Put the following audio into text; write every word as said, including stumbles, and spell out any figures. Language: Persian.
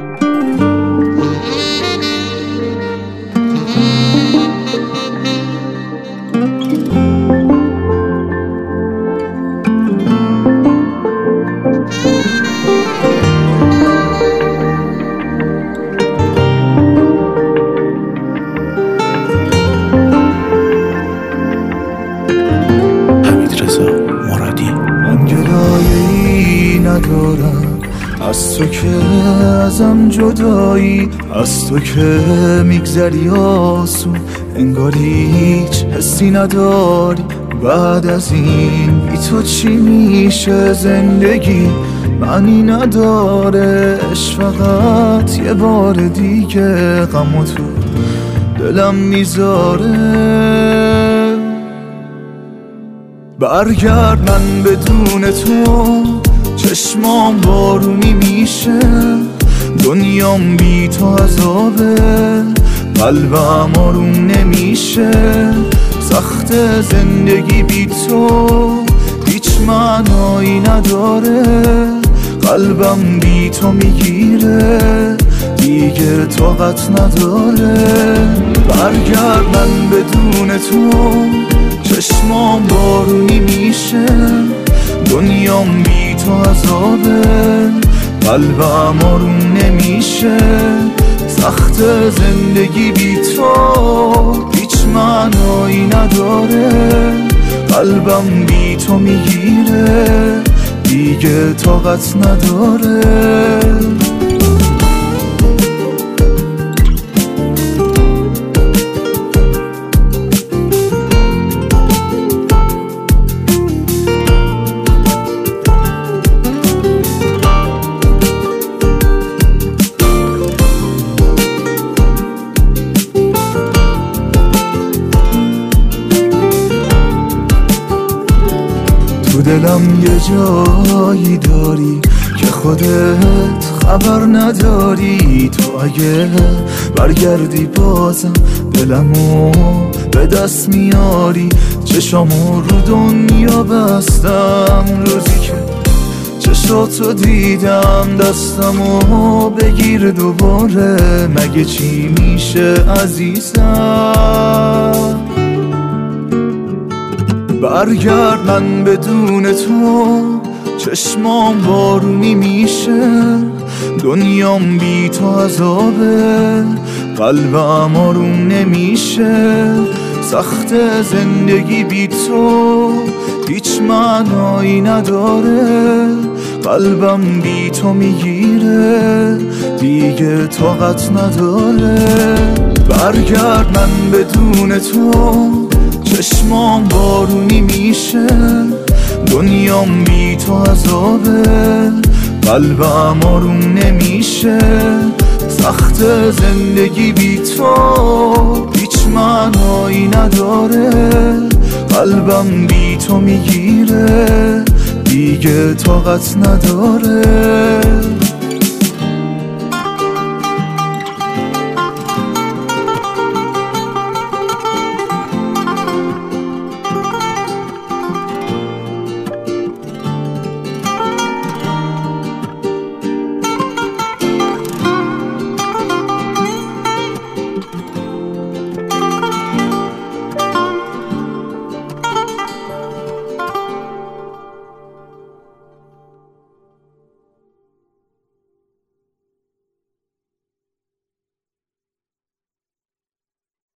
از تو که ازم جدایی، از تو که میگذری آسون، انگار هیچ حسی نداری. بعد از این بی تو چی میشه زندگی؟ معنی نداره عشق، فقط یه بار دیگه غم تو دلم میذاره. برگرد، من بدون تو چشمام بارونی میشه، دنیام بی تو عذابه، قلبم آروم نمیشه. سخت زندگی بی تو هیچ معنایی نداره، قلبم بی تو میگیره، دیگه طاقت نداره. برگرد، من بدون تو چشمام بارونی میشه، دنیام بی تو عذابه، قلبم آروم نمیشه. سخت زندگی بی تو هیچ معنایی نداره، قلبم بی تو میگیره، دیگه طاقت نداره. تو دلم یه جایی داری که خودت خبر نداری. تو اگه برگردی بازم دلمو به دست میاری. چشامو رو دنیا بستم روزی که چشاتو دیدم، دستمو بگیر دوباره. مگه چی میشه عزیزم؟ برگرد، من بدون تو چشمام بارونی میشه، دنیام بی تو عذابه، قلبم آروم نمیشه. سخت زندگی بی تو هیچ معنایی نداره، قلبم بی تو میگیره، دیگه طاقت نداره. برگرد، من بدون تو چشمام بارونی میشه، دنیام بی تو عذابه، قلبم آروم نمیشه. سخت زندگی بی تو هیچ معنایی نداره، قلبم بی تو میگیره، دیگه طاقت نداره.